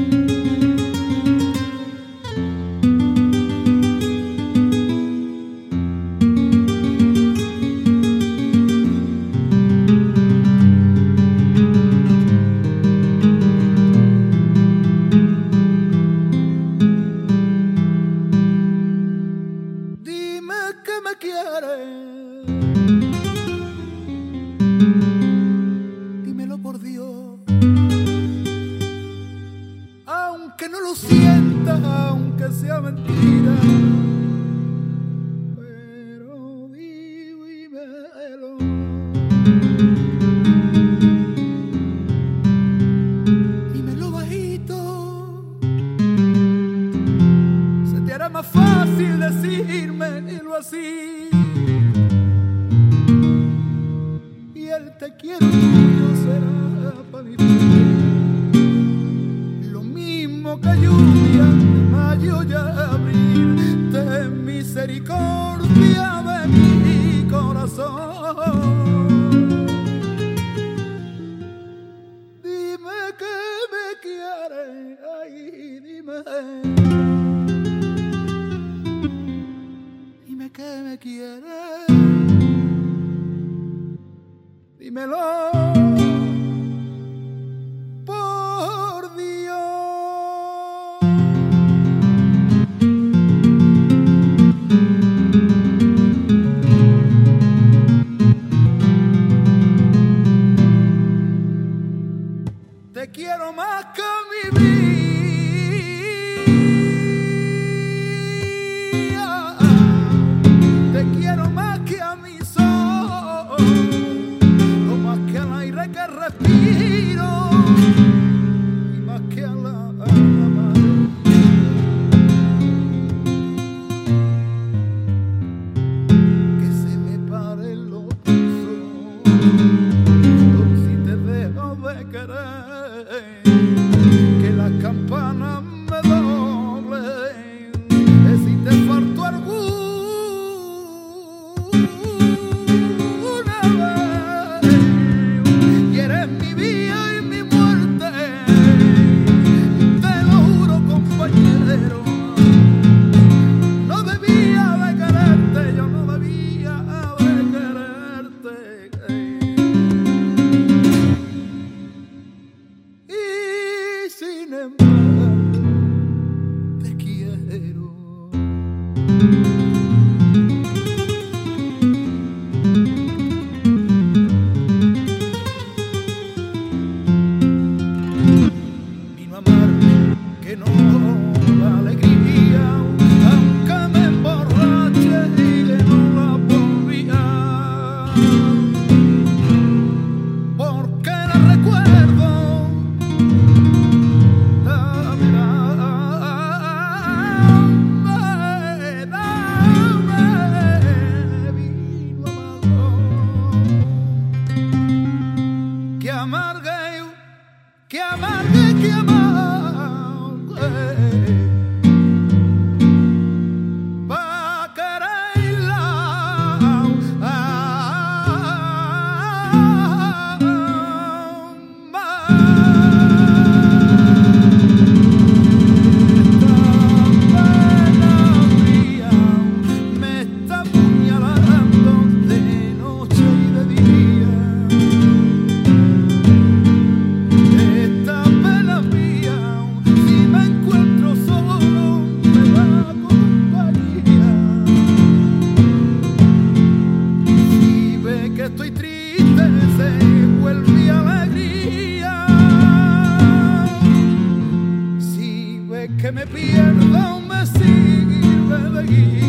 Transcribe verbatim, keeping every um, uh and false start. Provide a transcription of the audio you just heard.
Dímelo por Dios, aunque no lo sientas, aunque sea mentira, pero dímelo. Dímelo bajito, se te hará más fácil decírmelo así. Te quiero tuyo será para mi vida, lo mismo que lluvia de mayo y abril, ten misericordia de mi corazón. Dime que me quieres, ay, dime, dime que me quieres. Dímelo por Dios. Te quiero más que mi vida, te quiero más que a mi sol, más que al aire que respiro y más que a la, a la mar. Que se me paren los pulsos si te dejo de querer, que las campanas me doblen, que si te faltó algún te quiero. Vino a amarme que no la alegría, aunque me emborrache y que no la volvía, porque la recuerdo. Que amargue, que amargue, que amargue, pa' quererla, me está apuñalando de noche y de día. Estoy triste, se vuelve alegría. Si ves que me pierdo, me sirve de guía.